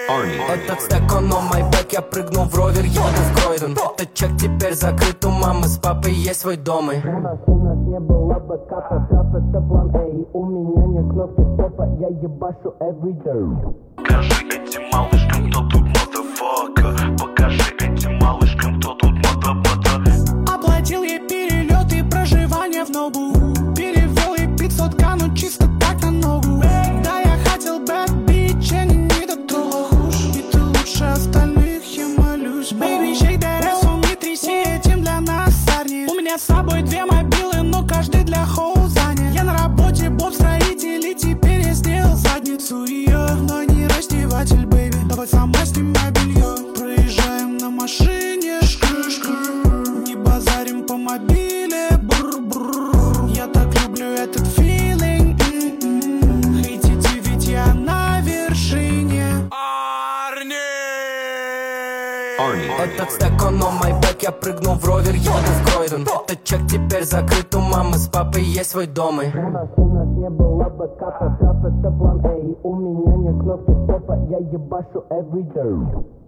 Этот стек, он on my back, я прыгнул в ровер, еду в Кройден. Этот чек теперь закрыт, у мамы с папой есть свой дом. И у нас не было бэкапа, трап это план А. И у меня нет кнопки стопа, я ебашу everyday. Покажи этим малышкам, кто тут motherfucker. Покажи этим малышкам, кто тут motherfucker. Оплатил ей перелет и проживание в Ногу. Перевел ей 500к, ну чисто так на ногу. Да, я хотел bad bitch, я не дотрогал. И ты лучше остальных, я молюсь. Baby, shake that ass, он не тряси, этим для нас сарни. У меня с собой 2 мобилы, но каждый для хоу занят. Я на работе, боб строитель, и теперь я сделал задницу. Но не раздеватель, бэйби. Давай сама снимай белье. Проезжаем на машине, не базарим по мобиле. Я так люблю этот филинг. Хотите, ведь я на вершине. Этот стек, он on my back, я прыгнул в ровер, еду в Кройден. Этот чек теперь закрыт, у мамы с папой есть свой дом. И у нас не было бэкапа, трап это план А. И у меня нет кнопки стопа, я ебашу everyday.